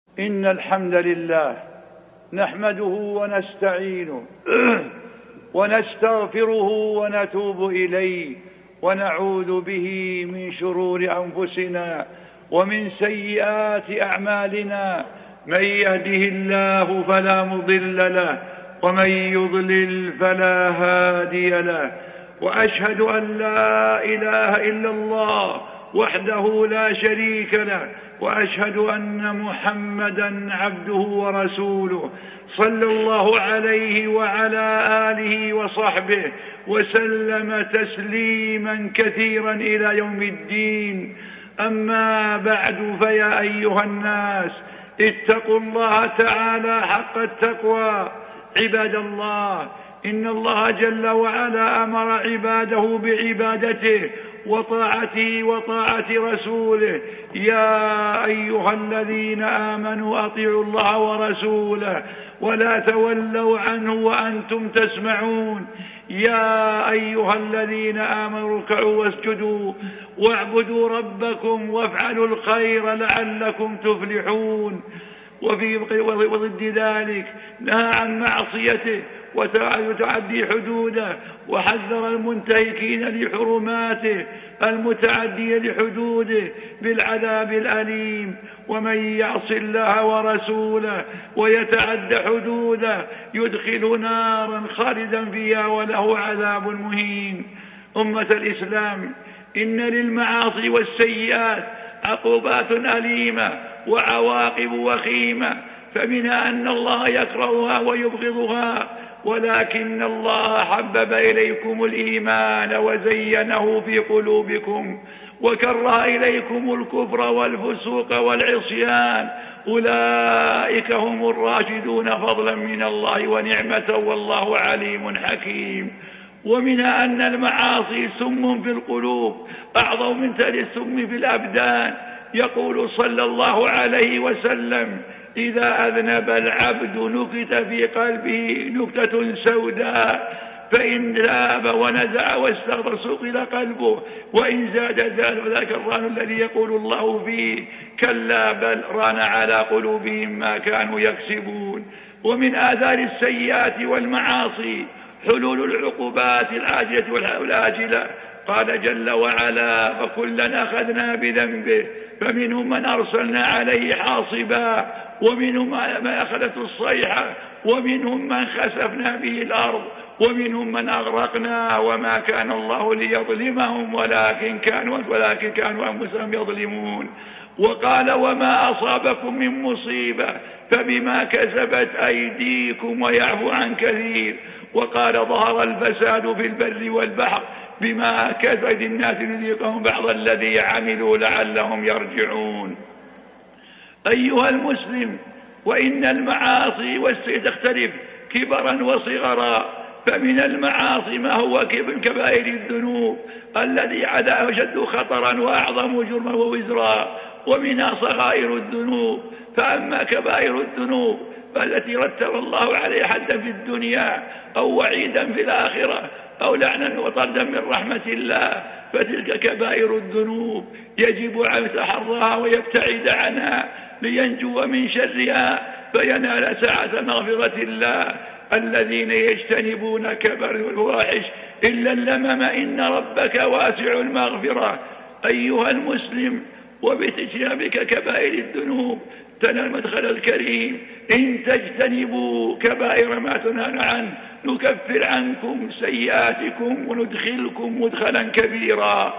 إن الحمد لله نحمده ونستعينه ونستغفره ونتوب إليه ونعوذ به من شرور أنفسنا ومن سيئات أعمالنا. من يهده الله فلا مضل له ومن يضلل فلا هادي له. وأشهد أن لا إله إلا الله وحده لا شريك له، وأشهد أن محمدا عبده ورسوله صلى الله عليه وعلى آله وصحبه وسلم تسليما كثيرا إلى يوم الدين. أما بعد، فيا أيها الناس اتقوا الله تعالى حق التقوى. عباد الله، إن الله جل وعلا أمر عباده بعبادته وطاعته وطاعة رسوله. يا أيها الذين آمنوا أطيعوا الله ورسوله ولا تولوا عنه وأنتم تسمعون. يا أيها الذين آمنوا اركعوا واسجدوا واعبدوا ربكم وافعلوا الخير لعلكم تفلحون. وضد ذلك نهى عن معصيته وتعدي حدوده، وحذر المنتهكين لحرماته المتعدي لحدوده بالعذاب الأليم. ومن يعص الله ورسوله ويتعد حدوده يدخل نارا خالدا فيها وله عذاب مهين. أمة الإسلام، إن للمعاصي والسيئات عقوبات أليمة وعواقب وخيمة، فمنها أن الله يكرهها ويبغضها، ولكن الله حبب إليكم الإيمان وزينه في قلوبكم وكره إليكم الكفر والفسوق والعصيان. أولئك هم الراشدون فضلا من الله ونعمة والله عليم حكيم. ومنها أن المعاصي سم في القلوب أعظم من السم في الأبدان. يقول صلى الله عليه وسلم: إذا أذنب العبد نكت في قلبه نكتة سوداء، فإن تاب ونزع واستغفر سقل قلبه، وإن زاد ذلك الران الذي يقول الله فيه: كلا بل ران على قلوبهم ما كانوا يكسبون. ومن آثار السيئات والمعاصي حلول العقوبات العاجلة والآجلة. قال جل وعلا: فكلا أخذنا بذنبه فمنهم من أرسلنا عليه حاصبا ومنهم من أخذته الصيحة ومنهم من خسفنا به الأرض ومنهم من أغرقنا وما كان الله ليظلمهم ولكن كانوا أنفسهم يظلمون. وقال: وما أصابكم من مصيبة فبما كسبت أيديكم ويعفو عن كثير. وقال: ظهر الفساد في البر والبحر بما كسبت الناس ليذيقهم بعض الذي عملوا لعلهم يرجعون. أيها المسلم، وإن المعاصي تختلف كبرا وصغرا، فمن المعاصي ما هو كبائر الذنوب الذي عدا أشد خطرا وأعظم جرما ووزرا، ومنها صغائر الذنوب. فأما كبائر الذنوب فالتي رتب الله عليها حدا في الدنيا أو وعيدا في الآخرة أو لعنا وطردا من رحمة الله، فتلك كبائر الذنوب يجب أن يتحرها ويبتعد عنها لينجو من شرها فينال سعة مغفرة الله. الذين يجتنبون كبائر الفواحش إلا اللمم إن ربك واسع المغفرة. أيها المسلم، وباجتنابك كبائر الذنوب تنال المدخل الكريم. إن تجتنبوا كبائر ما تنهون عنه نكفر عنكم سيئاتكم وندخلكم مدخلا كبيرا.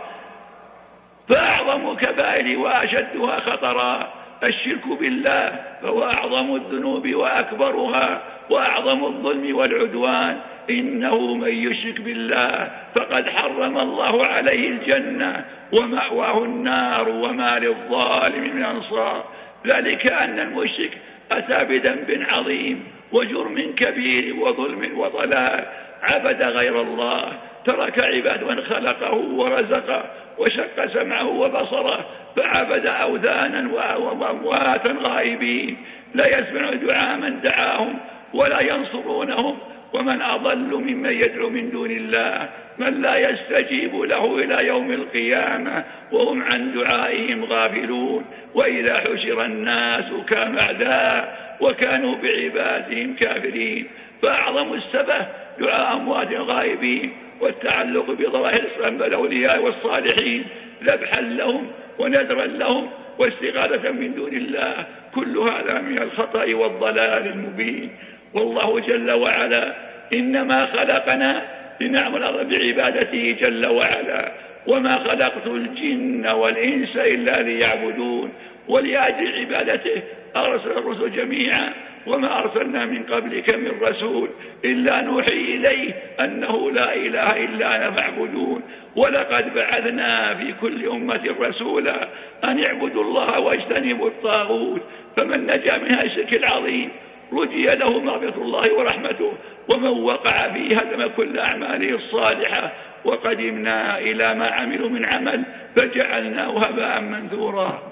فأعظم كبائر وأشدها خطرا الشرك بالله، فهو أعظم الذنوب وأكبرها وأعظم الظلم والعدوان. إنه من يشرك بالله فقد حرم الله عليه الجنة ومأواه النار وما للظالم من أنصار. ذلك أن المشرك أتى بذنب عظيم وجرم كبير وظلم وضلال، عبد غير الله، ترك عباد من خلقه ورزقه وشق سمعه وبصره، فعبد أوثانا وأمواتا غائبين لا يسمع دعاء من دعاهم ولا ينصرونهم ومن أضل ممن يدعو من دون الله من لا يستجيب له إلى يوم القيامة وهم عن دعائهم غافلون. وإذا حشر الناس كانوا أعداء وكانوا بعبادهم كافرين. فأعظم السبه دعاء أموات غائبين والتعلق بظواهر الأولياء والصالحين ذبحا لهم ونذرا لهم واستغاثة من دون الله. كل هذا من الخطأ والضلال المبين. والله جل وعلا إنما خلقنا لنعمل بعبادته جل وعلا وما خلقت الجن والإنس إلا ليعبدون. ولأجل عبادته أرسل الرسل جميعا وما أرسلنا من قبلك من رسول إلا نوحي إليه أنه لا إله إلا أنا فاعبدون. ولقد بعثنا في كل أمة رسولا أن اعبدوا الله واجتنبوا الطاغوت فمن نجا من هذا الشرك العظيم رجي له مغفرة الله ورحمته ومن وقع فيه هدم كل أعماله الصالحة. وقدمنا إلى ما عملوا من عمل فجعلناه هباء منثورا.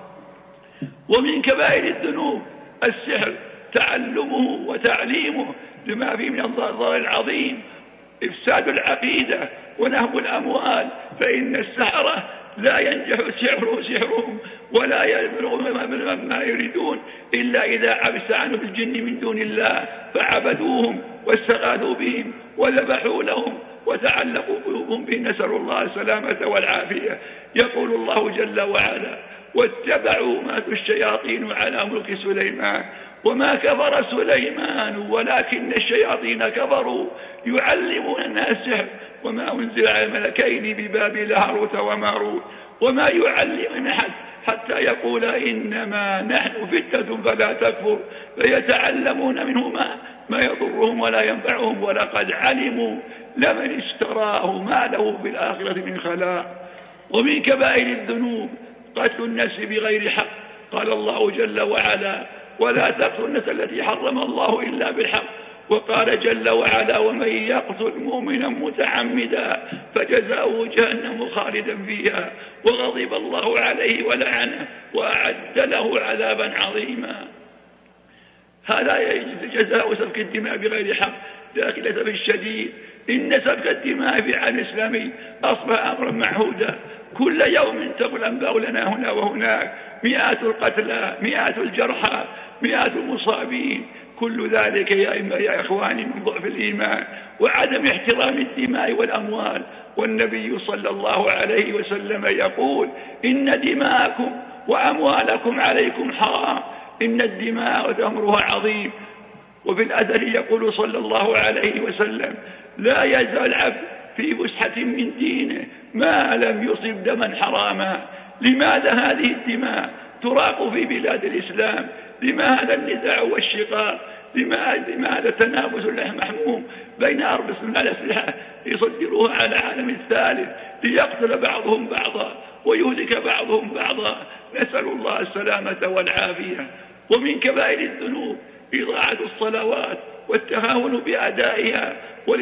ومن كبائر الذنوب السحر تعلمه وتعليمه لما فيه من الضرر العظيم إفساد العقيدة ونهب الأموال. فإن السحرة لا ينجح سحرهم ولا يبلغون ما يريدون إلا إذا عبس عنه بالجن من دون الله فعبدوهم واستغاثوا بهم وذبحوا لهم وتعلقوا قلوبهم به. نسأل الله السلامة والعافية. يقول الله جل وعلا واتبعوا ما تتلو الشياطين على ملك سليمان وما كفر سليمان ولكن الشياطين كفروا يعلمون الناس السحر وما أنزل على الملكين ببابل هاروت وماروت وما يعلم أحد حتى يقول إنما نحن فتنة فلا تكفر فيتعلمون منهما ما يضرهم ولا ينفعهم ولقد علموا لمن اشتراه ما له بالآخرة من خلاق. ومن كبائر الذنوب قتل النفس بغير حق. قال الله جل وعلا ولا تقتلوا النفس التي حرم الله إلا بالحق. وقال جل وعلا ومن يقتل مؤمنا متعمدا فجزاؤه جهنم خالدا فيها وغضب الله عليه ولعنه وأعد له عذابا عظيما. هذا جزاء سفك الدماء بغير حق. لكن للأسف الشديد إن سفك الدماء في العالم الإسلامي أصبح أمرا معهودا. كل يوم تقول الأنباء لنا هنا وهناك مئات القتلى مئات الجرحى مئات المصابين. كل ذلك يا إخواني من ضعف الإيمان وعدم احترام الدماء والأموال. والنبي صلى الله عليه وسلم يقول إن دماءكم وأموالكم عليكم حرام إن الدماء أمرها عظيم. وفي الأثر يقول صلى الله عليه وسلم لا يزال العبد في فسحة من دينه ما لم يصب دما حراما. لماذا هذه الدماء تراق في بلاد الإسلام؟ لماذا النزاع والشقاق؟ لماذا تنافس المحموم بين أربع الأسلحة يصدروها على العالم الثالث ليقتل بعضهم بعضا ويهلك بعضهم بعضا؟ نسأل الله السلامة والعافية. ومن كبائر الذنوب إضاعة الصلوات والتهاون بأدائها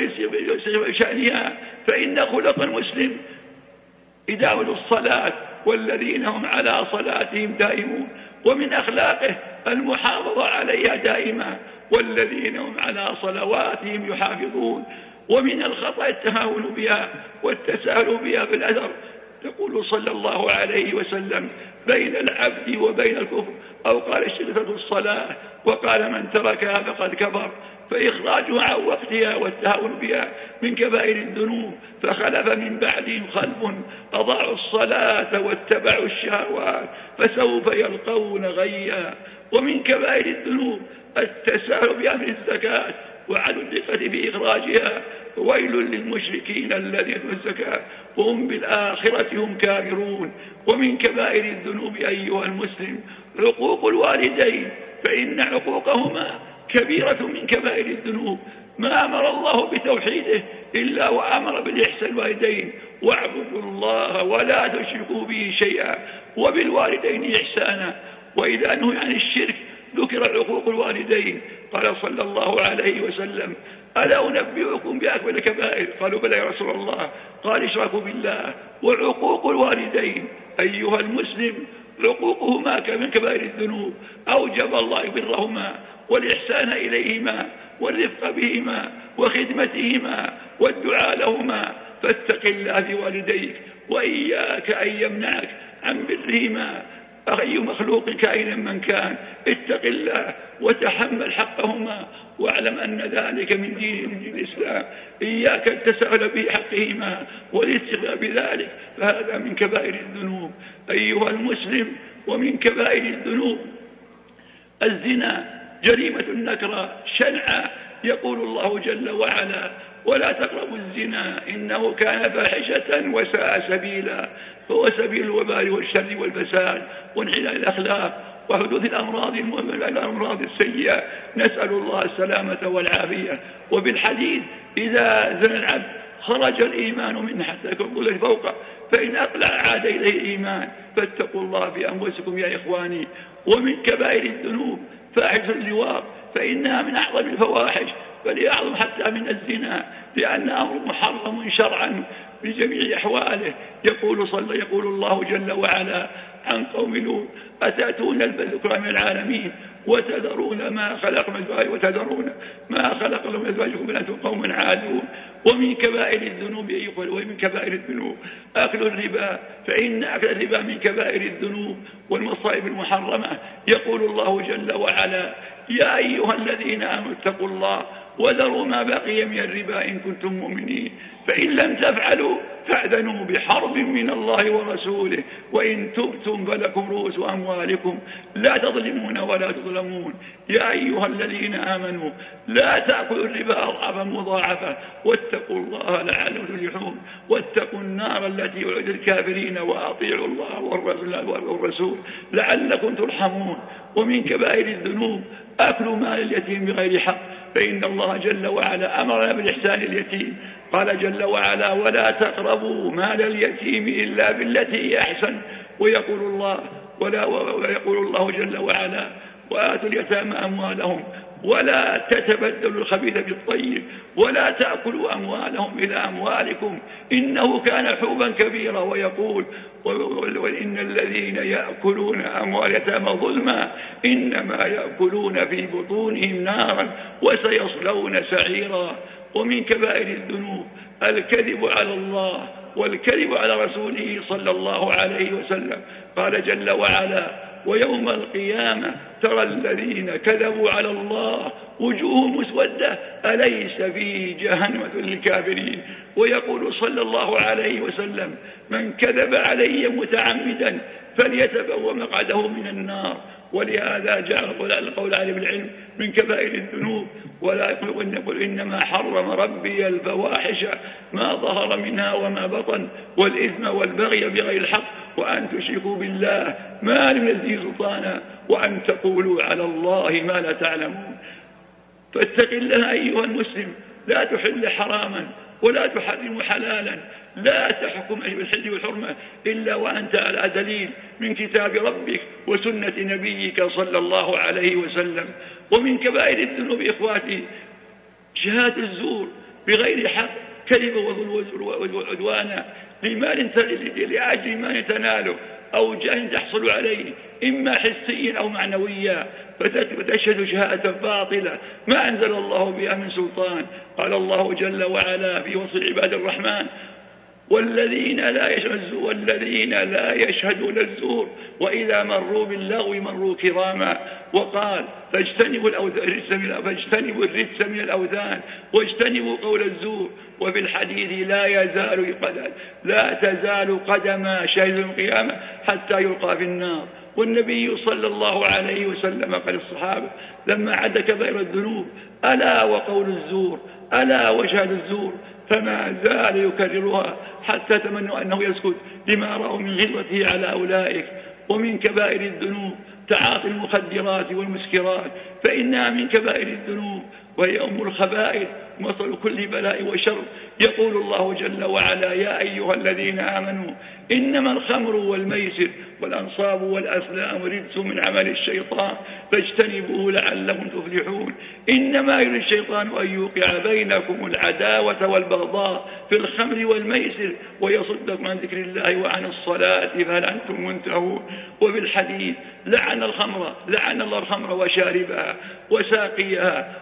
ولشأنها. فإن خلق المسلم إدامة الصلاة والذين هم على صلاتهم دائمون. ومن أخلاقه المحافظة عليها دائما والذين هم على صلواتهم يحافظون. ومن الخطأ التهاون بها والتساهل بها في الأثر. تقول صلى الله عليه وسلم بين العبد وبين الكفر أو قال اشتغلت الصلاة وقال من تركها فقد كفر. فإخراجها عن وقتها والتهاون بها من كبائر الذنوب. فخلف من بعدهم خلف أضاعوا الصلاة واتبعوا الشهوات فسوف يلقون غيا. ومن كبائر الذنوب التساهل بأمر الزكاة وعدم الدقة في إخراجها. ويل للمشركين الذين يؤتون الزكاة وهم بالآخرة هم كافرون. ومن كبائر الذنوب أيها المسلم عقوق الوالدين فإن عقوقهما كبيرة من كبائر الذنوب. ما أمر الله بتوحيده إلا وأمر بالإحسان الوالدين واعبدوا الله ولا تشركوا به شيئا وبالوالدين إحسانا. وإذا نهي عن الشرك ذكر عقوق الوالدين. قال صلى الله عليه وسلم ألا أنبئكم بأكبر الكبائر؟ قالوا بلى يا رسول الله. قال اشركوا بالله وعقوق الوالدين. أيها المسلم عقوقهما من كبائر الذنوب. أوجب الله برهما والإحسان إليهما والرفق بهما وخدمتهما والدعاء لهما. فاتق الله في والديك، وإياك أن يمنعك عن برهما أي مخلوق كائنا من كان. اتق الله وتحمل حقهما، واعلم أن ذلك من دين الإسلام. إياك التساهل بحقهما والاستغلال بذلك، فهذا من كبائر الذنوب أيها المسلم. ومن كبائر الذنوب الزنا، جريمة النكرة شنعة. يقول الله جل وعلا: ولا تقربوا الزنا إنه كان فاحشة وساء سبيلا. فهو سبيل الوبال والشر والفساد وانحلال الأخلاق وحدوث الأمراض السيئة، نسأل الله السلامة والعافية. وبالحديث: إذا زنى العبد خرج الإيمان منه حتى يكون فوقه، فإن أقلع عاد إليه الإيمان. فاتقوا الله في أنفسكم يا إخواني. ومن كبائر الذنوب فاحشة اللواط، فإنها من أعظم الفواحش، بل أعظم حتى من الزنا، لأن أمر محرم شرعا بجميع أحواله. يقول الله جل وعلا عن قوم لوط: أتأتون الذكر من العالمين وتذرون ما خلق من أزواجكم لكم من أزواجكم بل أنتم قوم عادون. ومن كبائر الذنوب ومن كبائر الذنوب أكل الربا، فإن أكل الربا من كبائر الذنوب والمصائب المحرمة. يقول الله جل وعلا: يا أيها الذين آمنوا اتقوا الله وذروا ما بقي من الربا إن كنتم مؤمنين، فإن لم تفعلوا فاعذنوا بحرب من الله ورسوله، وإن تبتم فلكم رؤوس أموالكم لا تظلمون ولا تظلمون. يا أيها الذين آمنوا لا تأكلوا الربا أضعافا مضاعفة واتقوا الله لعلكم تفلحون. واتقوا النار التي وعد الكافرين وأطيعوا الله والرسول لعلكم ترحمون. ومن كبائر الذنوب أكل مال اليتيم بغير حق، فإن الله جل وعلا أمرنا بالإحسان اليتيم. قال جل وعلا: ولا تقربوا مال اليتيم إلا بالتي هي أحسن. ويقول الله جل وعلا: وآتوا اليتامى أموالهم ولا تتبدلوا الخبيث بالطيب ولا تأكلوا أموالهم إلى أموالكم إنه كان حوبا كبيرا. ويقول: وإن الذين يأكلون أموال اليتامى ظلما إنما يأكلون في بطونهم نارا وسيصلون سعيرا. ومن كبائر الذنوب الكذب على الله والكذب على رسوله صلى الله عليه وسلم. قال جل وعلا: ويوم القيامة ترى الذين كذبوا على الله وجوههم مسودة أليس في جهنم للكافرين. ويقول صلى الله عليه وسلم: من كذب علي متعمدا فليتبوأ مقعده من النار. ولهذا جعل القول علم العلم من كبائر الذنوب. ولا يقول: إنما حرم ربي الفواحش ما ظهر منها وما بطن والإثم والبغي بغير الحق وأن تشركوا بالله ما لم ينزل سلطانا وأن تقولوا على الله ما لا تعلمون. فاتق الله أيها المسلم، لا تحل حراما ولا تحرم حلالا، لا تحكم بالحل والحرمة إلا وأنت على دليل من كتاب ربك وسنة نبيك صلى الله عليه وسلم. ومن كبائر الذنوب إخواتي شهادة الزور بغير حق، كذبا وعدوانا لأجل ما يتناله أو جاه تحصل عليه إما حسيا أو معنويا، فتشهد شهادة باطلة ما أنزل الله بها من سلطان. قال الله جل وعلا في وصف عباد الرحمن: والذين لا يشهدون الزور وإذا مروا باللغو مروا كراما. وقال: فاجتنبوا الرجس من الأوثان واجتنبوا قول الزور. وفي الحديث: لا تزال قدم شاهد القيامة حتى يلقى في النار. والنبي صلى الله عليه وسلم قال الصحابة لما عد كبائر الذنوب: ألا وقول الزور، ألا وشهادة الزور، فما زال يكررها حتى تمنوا أنه يسكت لما رأوا من غلظته على أولئك. ومن كبائر الذنوب تعاطي المخدرات والمسكرات، فإنها من كبائر الذنوب وهي أم الخبائث مصل كل بلاء وشر. يقول الله جل وعلا: يا أيها الذين آمنوا إنما الخمر والميسر والأنصاب والأزلام رجس من عمل الشيطان فاجتنبوه لعلكم تفلحون. إنما يريد الشيطان أن يوقع بينكم العداوة والبغضاء في الخمر والميسر ويصدكم عن ذكر الله وعن الصلاة فهل أنتم منتهون. وفي الحديث: لعن الله الخمر وشاربها وساقيها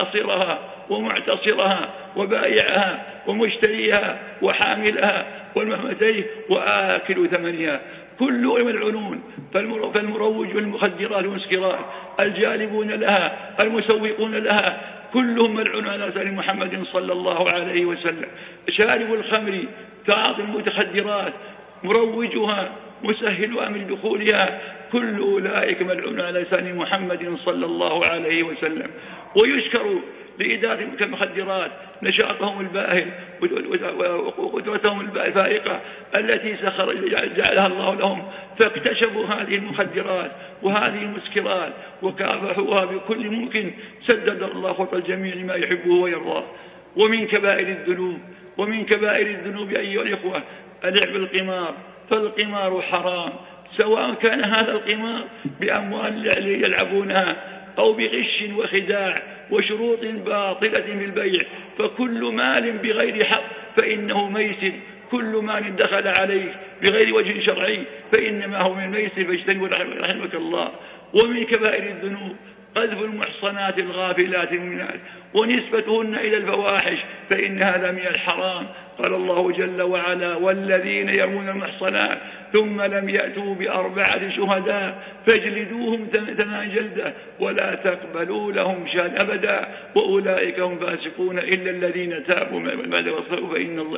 عاصرها ومعتصرها وبائعها ومشتريها وحاملها والمهمتين وآكل ثمنها، كل ملعونون. فالمروج والمخدرات والمسكرات، الجالبون لها، المسوقون لها، كلهم ملعون على لسان محمد صلى الله عليه وسلم. شارب الخمر، تعاطي المتخدرات، مروجها، مسهل أمر دخولها، كل أولئك ملعون على لسان محمد صلى الله عليه وسلم. ويشكر لإدارة المخدرات نشاطهم الباهر وقدرتهم الفائقة التي جعلها الله لهم، فاكتشفوا هذه المخدرات وهذه المسكرات وكافحوها بكل ممكن. سدد الله خطى الجميع ما يحبه ويرضاه. ومن كبائر الذنوب أيها الإخوة لعب القمار، فالقمار حرام، سواء كان هذا القمار بأموال يلعبونها أو بغش وخداع وشروط باطلة في البيع، فكل مال بغير حق فإنه ميسر، كل مال دخل عليه بغير وجه شرعي فإنما هو من الميسر، فاجتنبوا رحمك الله. ومن كبائر الذنوب قذف المحصنات الغافلات المؤمنات ونسبتهن إلى الفواحش، فإن هذا من الحرام. قال الله جل وعلا: والذين يرمون المحصنات ثم لم يأتوا بأربعة شهداء فاجلدوهم 8 جلدة ولا تقبلوا لهم شهادة أبدا وأولئك هم فاسقون إلا الذين تابوا من بعد وأصلحوا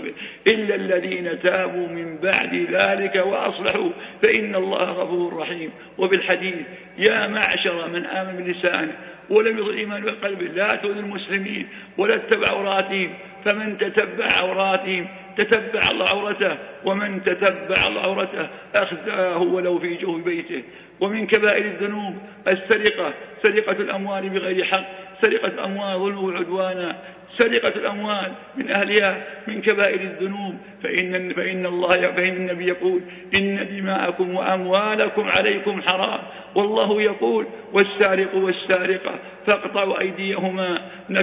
من بعد ذلك وأصلحوا فإن الله غفور رحيم. وبالحديث: يا معشر من آمن بلسانه ولم يظهر الإيمان بقلبه لا تؤذوا المسلمين ولا تتبع عوراتهم، فمن تتبع عوراتهم تتبع الله عورته، ومن تتبع الله عورته أخزاه ولو في جوف بيته. ومن كبائر الذنوب السرقة، سرقة الأموال بغير حق، سرقة الأموال ظلم وعدوانا، سرقة الأموال من أهلها من كبائر الذنوب. فإن النبي يقول: إن دماءكم وأموالكم عليكم حرام، والله يقول: والسارق والسارقة فاقطعوا أيديهما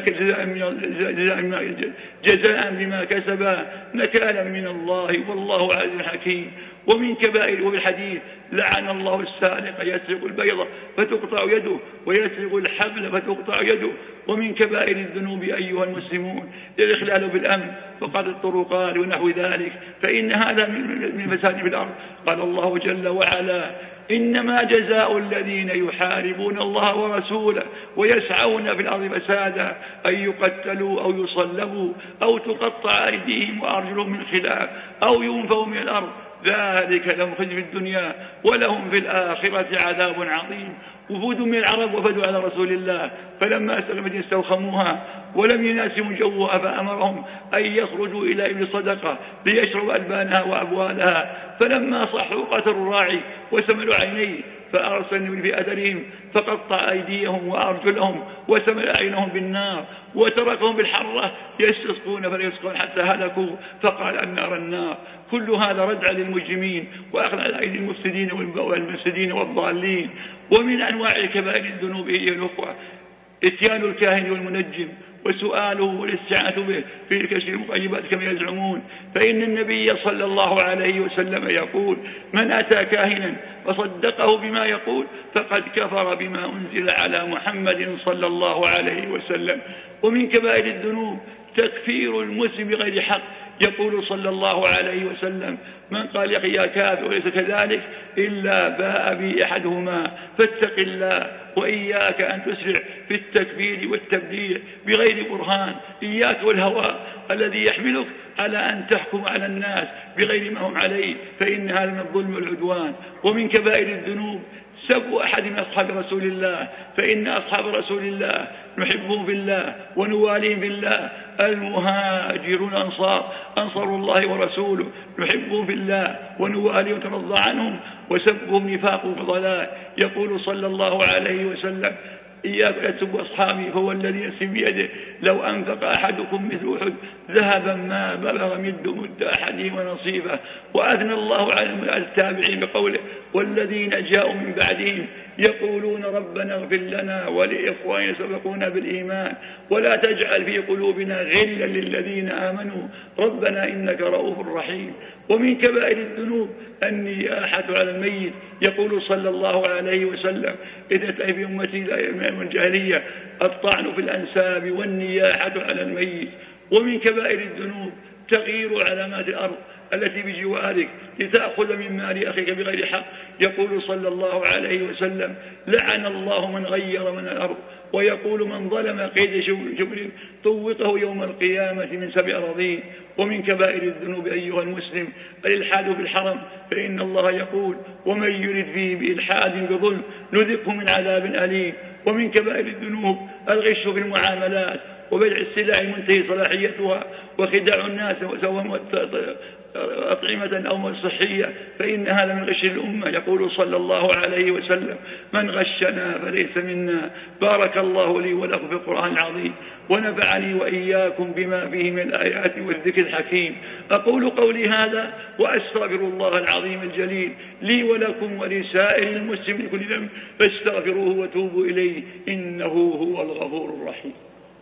جزاء بما كسبا نكالا من الله والله عزيز حكيم. ومن كبائر وبالحديث: لعن الله السارق يسرق البيضة فتقطع يده ويسرق الحبل فتقطع يده. ومن كبائر الذنوب أيها المسلمون الإخلال بالأمن فقد الطرقات ونحو ذلك، فإن هذا من فساد الأرض. قال الله جل وعلا: إنما جزاء الذين يحاربون الله ورسوله ويسعون في الأرض فسادا أن يقتلوا أو يصلبوا أو تقطع أيديهم وأرجلهم من خلاف أو ينفوا من الأرض، ذلك لهم خزي في الدنيا ولهم في الآخرة عذاب عظيم. وفود من العرب وفدوا على رسول الله، فلما أسلموا استوخموها ولم يناسبوا جوها، فأمرهم أن يخرجوا إلى إبل صدقة ليشربوا ألبانها وأبوالها، فلما صحوا قتلوا الراعي وسملوا عينيه، فأرسلوا في أثرهم فقطع أيديهم وأرجلهم وسمل أعينهم بالنار وتركهم بالحرة يستسقون فلا يسقون حتى هلكوا، فقال: النار النار. كل هذا ردع للمجرمين وأخذ على أيدي المفسدين والضالين. ومن أنواع الكبائر الذنوب هي الأخوة إتيان الكاهن والمنجم وسؤاله والاستعانة به في كشف المغيبات كما يزعمون، فإن النبي صلى الله عليه وسلم يقول: من أتى كاهنا فصدقه بما يقول فقد كفر بما أنزل على محمد صلى الله عليه وسلم. ومن كبائر الذنوب تكفير المسلم بغير حق، يقول صلى الله عليه وسلم: من قال يا كافر وليس كذلك إلا باء بي أحدهما، فاتق الله وإياك أن تسرع في التكفير والتبديع بغير برهان، إياك والهوى الذي يحملك على أن تحكم على الناس بغير ما هم عليه، فإن هذا من الظلم والعدوان. ومن كبائر الذنوب سب أحد من أصحاب رسول الله، فإن أصحاب رسول الله نحبهم في الله ونواليهم في الله، المهاجرون أنصار الله ورسوله نحبهم في الله ونواليهم ونرضى عنهم، وسبهم نفاق وضلال. يقول صلى الله عليه وسلم: إياك أن تسبوا أصحابي فهو الذي نفسي بيده لو أنفق أحدكم مثل أحد ذهبا ما بلغ مد أحدهم ونصيبه. وأثنى الله على التابعين بقوله: والذين جاءوا من بعدهم يقولون ربنا اغفر لنا ولإخواننا سبقونا بالإيمان ولا تجعل في قلوبنا غلا للذين آمنوا ربنا إنك رؤوف رحيم. ومن كبائر الذنوب النياحة على الميت. يقول صلى الله عليه وسلم إذا في أمتي من الجاهلية الطعن في الأنساب والنياحة على الميت. ومن كبائر الذنوب تغيير علامات الأرض التي بجوارك لتأخذ من مال أخيك بغير حق. يقول صلى الله عليه وسلم لعن الله من غير من الأرض. ويقول من ظلم قيد شبر طوقه يوم القيامة من 7 أراضين. ومن كبائر الذنوب أيها المسلم الإلحاد في الحرم، فإن الله يقول ومن يرد فيه بإلحاد بظلم نذقه من عذاب أليم. ومن كبائر الذنوب الغش في المعاملات وبيع السلع المنتهي صلاحيتها وخداع الناس سواء أطعمة أو صحية، فإن هذا من غش الأمة. يقول صلى الله عليه وسلم من غشنا فليس منا. بارك الله لي ولكم في القرآن العظيم ونفعني وإياكم بما فيه من الآيات والذكر الحكيم. أقول قولي هذا وأستغفر الله العظيم الجليل لي ولكم ولسائر المسلمين من كل ذنب فاستغفروه وتوبوا إليه إنه هو الغفور الرحيم.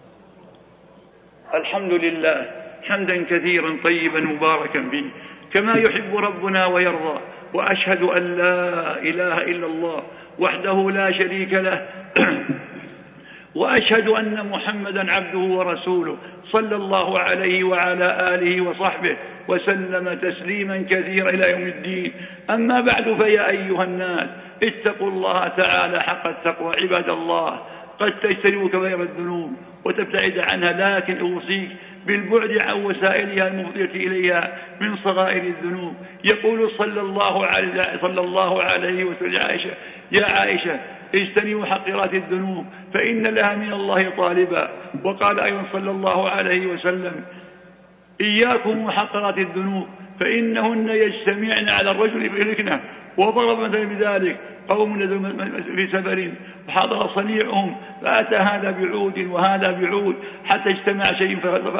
الحمد لله حمدا كثيرا طيبا مباركا فيه كما يحب ربنا ويرضى. وأشهد أن لا إله إلا الله وحده لا شريك له وأشهد أن محمدا عبده ورسوله صلى الله عليه وعلى آله وصحبه وسلم تسليما كثيرا إلى يوم الدين. أما بعد فيا أيها الناس اتقوا الله تعالى حق التقوى. عباد الله قد تجتنبوا كبائر الذنوب وتبتعد عنها، لكن أوصيك بالبعد عن وسائلها المفضية إليها من صغائر الذنوب. يقول صلى الله عليه وسلم يا عائشة اجتنبوا حقيرات الذنوب فإن لها من الله طالبا. وقال أيضا صلى الله عليه وسلم إياكم وحقيرات الذنوب فإنهن يجتمعن على الرجل فيهلكنه. وضرب مثلا بذلك قوم في سفر وحضر صنيعهم فأتى هذا بعود وهذا بعود حتى اجتمع شيء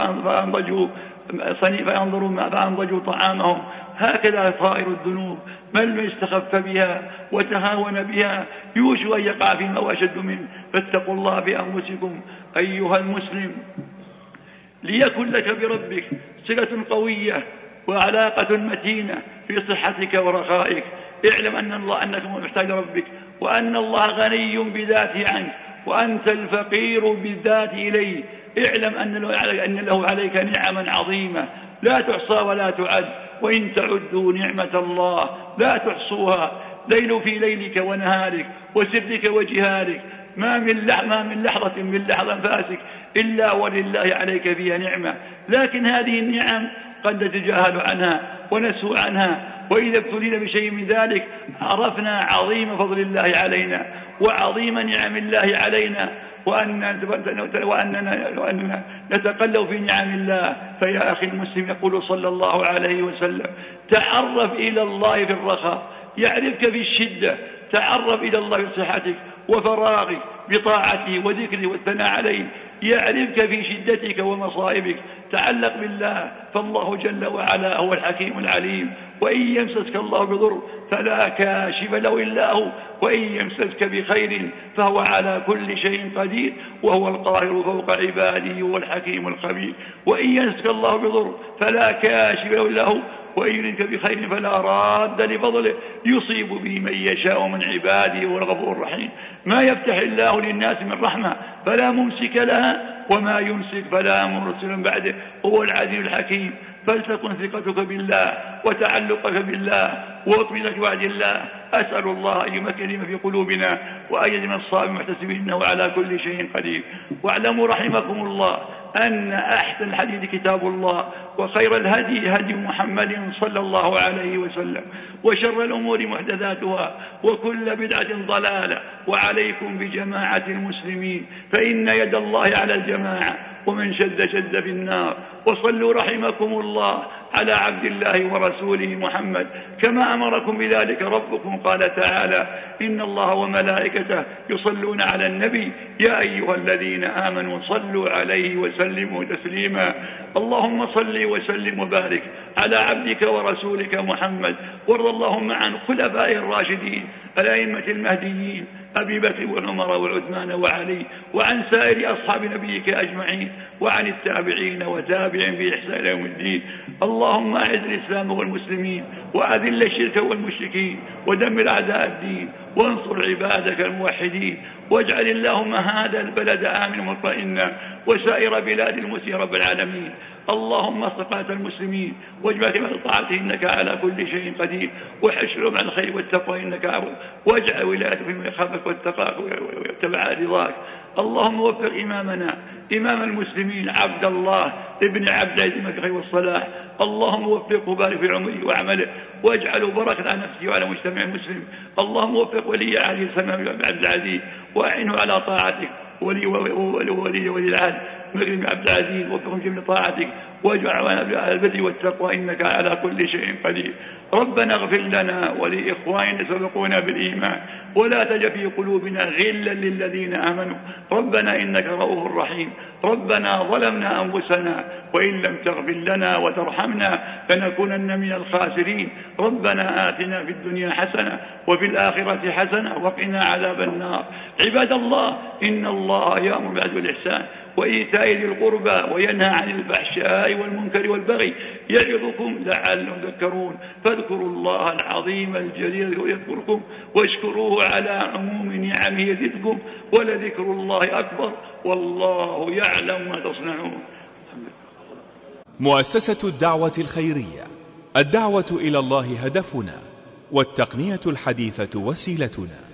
فأنضجوا طعامهم. هكذا صائر الذنوب من استخف بها وتهاون بها يوشك أن يقع فيما هو أشد منه. فاتقوا الله بأنفسكم أيها المسلم ليكن لك بربك صلة قوية وعلاقة متينة في صحتك ورخائك. اعلم أنك محتاج ربك وأن الله غني بذاته عنك وأنت الفقير بالذات إليه. اعلم أن له عليك نعما عظيمة لا تحصى ولا تعد، وإن تعدوا نعمة الله لا تحصوها. ليل في ليلك ونهارك وسرك وجهارك ما من لحظة من لحظة أنفاسك إلا ولله عليك فيها نعمة. لكن هذه النعم قد نتجاهل عنها ونسهو عنها، وإذا ابتلينا بشيء من ذلك عرفنا عظيم فضل الله علينا وعظيم نعم الله علينا وأننا نتقلب في نعم الله. فيا أخي المسلم يقول صلى الله عليه وسلم تعرف إلى الله في الرخاء يعرفك في الشدة. تعرف إلى الله في صحتك وفراغك بطاعته وذكره والثناء عليه يعرفك في شدتك ومصائبك. تعلق بالله فالله جل وعلا هو الحكيم العليم. وإن يمسسك الله بضر فلا كاشف له إلا هو، وإن يمسسك بخير فهو على كل شيء قدير وهو القاهر فوق عباده والحكيم الخبير. وإن يمسسك الله بضر فلا كاشف له إلا هو، وإن يردك بخير فلا راد لفضله يصيب به من يشاء من عباده والغفور الرحيم. ما يفتح الله للناس من رحمة فلا ممسك لها وما يمسك فلا مرسل بعده هو العزيز الحكيم. فلتكن ثقتك بالله وتعلقك بالله واطمئنك بوعد الله. أسأل الله أن يمكن في قلوبنا وأن يجعلنا الصابرين المحتسبين إنه على كل شيء قدير. واعلموا رحمكم الله أن أحسن الحديث كتاب الله وخير الهدي هدي محمد صلى الله عليه وسلم وشر الأمور محدثاتها وكل بدعة ضلالة. وعليكم بجماعة المسلمين فإن يد الله على الجماعة ومن شد في النار. وصلوا رحمكم الله على عبد الله ورسوله محمد كما أمركم بذلك ربكم. قال تعالى: إن الله وملائكته يصلون على النبي يا أيها الذين آمنوا صلوا عليه وسلموا تسليما. اللهم صل وسلم وبارك على عبدك ورسولك محمد، وارض اللهم عن خلفائه الراشدين الأئمة المهديين أبي بكر وعمر وعثمان وعلي، وعن سائر أصحاب نبيك أجمعين، وعن التابعين وتابعين بإحسان يوم الدين. اللهم أعز الإسلام والمسلمين، وأذل الشرك والمشركين، ودمر أعداء الدين، وانصر عبادك الموحدين، واجعل اللهم هذا البلد آمنا مطمئنا، وسائر بلاد المسلمين رب العالمين. اللهم استقامة المسلمين واجمع كلمة طاعته إنك على كل شيء قدير، وحشرهم على الخير والتقوى إنك عفو، واجعل ولايته فيما يخافك واتقاك واتبع رضاك. اللهم وفق إمامنا إمام المسلمين عبد الله ابن عبد العزيز الخير والصلاح، اللهم وفقه وبارك في عمره وعمله، واجعله بركة على نفسه وعلى مجتمع المسلم. اللهم وفق ولي عهده سلمان بن عبد العزيز، وأعنه على طاعتك، ولي العهد مكرم عبد العزيز، وفقهم جميع طاعتك، واجعلنا على البر والتقوى إنك على كل شيء قدير. ربنا اغفر لنا ولإخواننا سبقونا بالإيمان، ولا تجعل في قلوبنا غلا للذين آمنوا، ربنا إنك رؤوف رحيم. ربنا ظلمنا أنفسنا وإن لم تغفر لنا وترحمنا لنكونن من الخاسرين. ربنا آتنا في الدنيا حسنة وفي الآخرة حسنة وقنا عذاب النار. عباد الله، إن الله يأمر بالعدل والإحسان وإيتاء ذي القربى وينهى عن الفحشاء والمنكر والبغي، يعظكم لعلكم تذكرون. فاذكروا الله العظيم الجليل يذكركم، واشكروه على عموم نعمه يزدكم، ولذكر الله أكبر، والله يعلم ما تصنعون. مؤسسة الدعوة الخيرية، الدعوة إلى الله هدفنا، والتقنية الحديثة وسيلتنا.